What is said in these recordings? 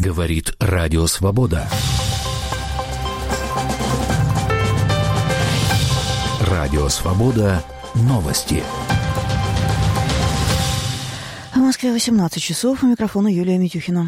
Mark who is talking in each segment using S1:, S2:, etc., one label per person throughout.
S1: Говорит Радио Свобода. Радио Свобода. Новости.
S2: В Москве 18 часов. У микрофона Юлия Митюхина.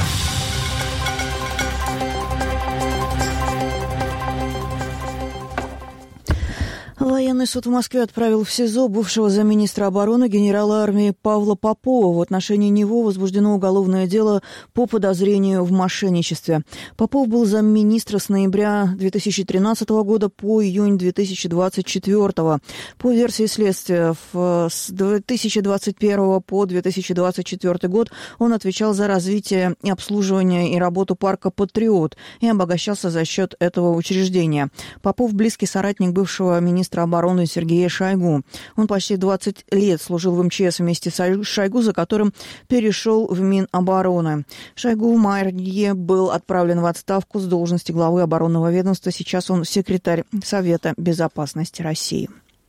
S2: Военный суд в Москве отправил в СИЗО бывшего замминистра обороны генерала армии Павла Попова. В отношении него возбуждено уголовное дело по подозрению в мошенничестве. Попов был замминистра с ноября 2013 года по июнь 2024. По версии следствия, с 2021 по 2024 год он отвечал за развитие и обслуживание и работу парка «Патриот» и обогащался за счет этого учреждения. Попов – близкий соратник бывшего министра обороны Сергея Шойгу. Он почти 20 лет служил в МЧС вместе с Шойгу, за которым перешел в Минобороны. Шойгу в мае был отправлен в отставку с должности главы оборонного ведомства. Сейчас он секретарь Совета безопасности России.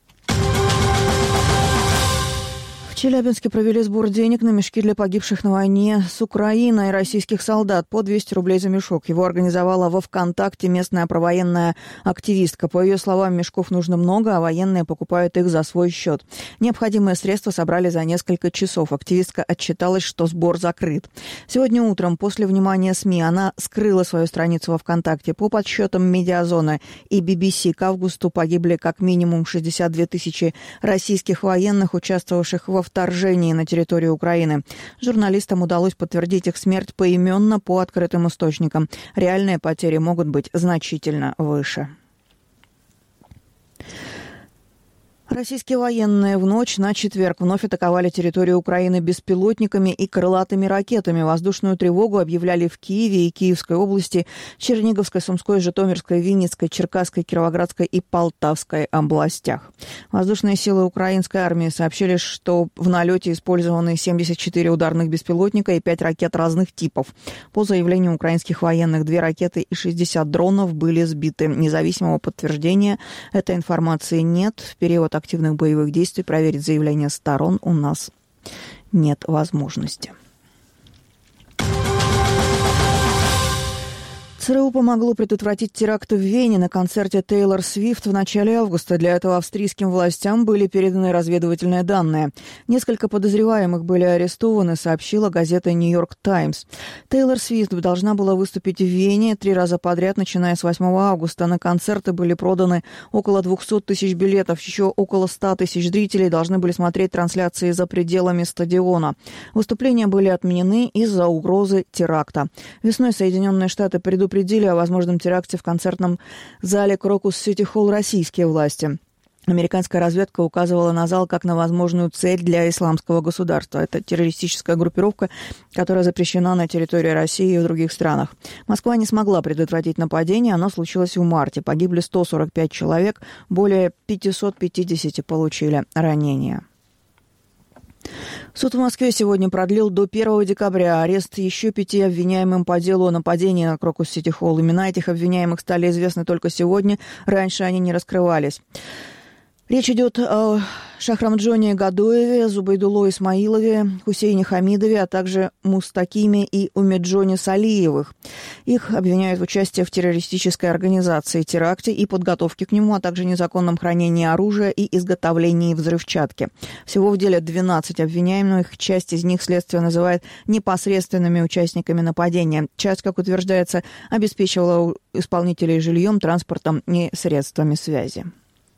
S2: В Челябинске провели сбор денег на мешки для погибших на войне с Украиной российских солдат по 200 рублей за мешок. Его организовала во ВКонтакте местная провоенная активистка. По ее словам, мешков нужно много, а военные покупают их за свой счет. Необходимые средства собрали за несколько часов. Активистка отчиталась, что сбор закрыт. Сегодня утром, после внимания СМИ, она скрыла свою страницу во ВКонтакте. По подсчетам Медиазона и BBC к августу погибли как минимум 62 тысячи российских военных, участвовавших во вторжении на территорию Украины. Журналистам удалось подтвердить их смерть поименно по открытым источникам. Реальные потери могут быть значительно выше. Российские военные в ночь на четверг вновь атаковали территорию Украины беспилотниками и крылатыми ракетами. Воздушную тревогу объявляли в Киеве и Киевской области, Черниговской, Сумской, Житомирской, Винницкой, Черкасской, Кировоградской и Полтавской областях. Воздушные силы украинской армии сообщили, что в налете использованы 74 ударных беспилотника и 5 ракет разных типов. По заявлению украинских военных, 2 ракеты и 60 дронов были сбиты. Независимого подтверждения этой информации нет. В период активных боевых действий проверить заявления сторон у нас нет возможности. ЦРУ помогло предотвратить теракт в Вене на концерте Тейлор Свифт в начале августа. Для этого австрийским властям были переданы разведывательные данные. Несколько подозреваемых были арестованы, сообщила газета «Нью-Йорк Таймс». Тейлор Свифт должна была выступить в Вене 3 раза подряд, начиная с 8 августа. На концерты были проданы около 200 тысяч билетов. Еще около 100 тысяч зрителей должны были смотреть трансляции за пределами стадиона. Выступления были отменены из-за угрозы теракта. Весной Соединенные Штаты предупредили о возможном теракте в концертном зале Крокус-Сити-Холл российские власти. Американская разведка указывала на зал как на возможную цель для исламского государства. Это террористическая группировка, которая запрещена на территории России и в других странах. Москва не смогла предотвратить нападение, оно случилось в марте. Погибли 145 человек, более 550 получили ранения. Суд в Москве сегодня продлил до 1 декабря арест еще 5 обвиняемым по делу о нападении на Крокус-Сити-Холл. Имена этих обвиняемых стали известны только сегодня, раньше они не раскрывались. Речь идет о Шахрамджоне Гадоеве, Зубайдулло Исмаилове, Хусейне Хамидове, а также Мустакиме и Умеджоне Салиевых. Их обвиняют в участии в террористической организации, теракте и подготовке к нему, а также незаконном хранении оружия и изготовлении взрывчатки. Всего в деле 12 обвиняемых, часть из них следствие называет непосредственными участниками нападения. Часть, как утверждается, обеспечивала исполнителей жильем, транспортом и средствами связи.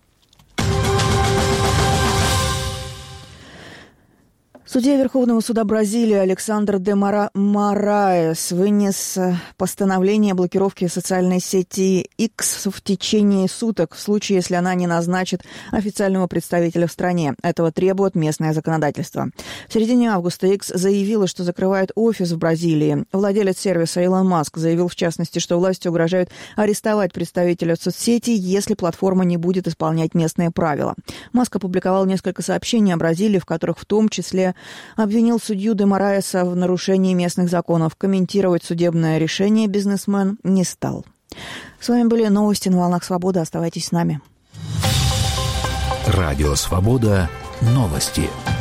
S2: Судья Верховного суда Бразилии Александр де Мораес вынес постановление о блокировке социальной сети X в течение суток в случае, если она не назначит официального представителя в стране. Этого требует местное законодательство. В середине августа X заявила, что закрывает офис в Бразилии. Владелец сервиса Илон Маск заявил, в частности, что власти угрожают арестовать представителя соцсети, если платформа не будет исполнять местные правила. Маск опубликовал несколько сообщений о Бразилии, в которых в том числе обвинил судью де Мораеса в нарушении местных законов. Комментировать судебное решение бизнесмен не стал. С вами были новости на «Волнах Свободы». Оставайтесь с нами.
S1: Радио Свобода. Новости.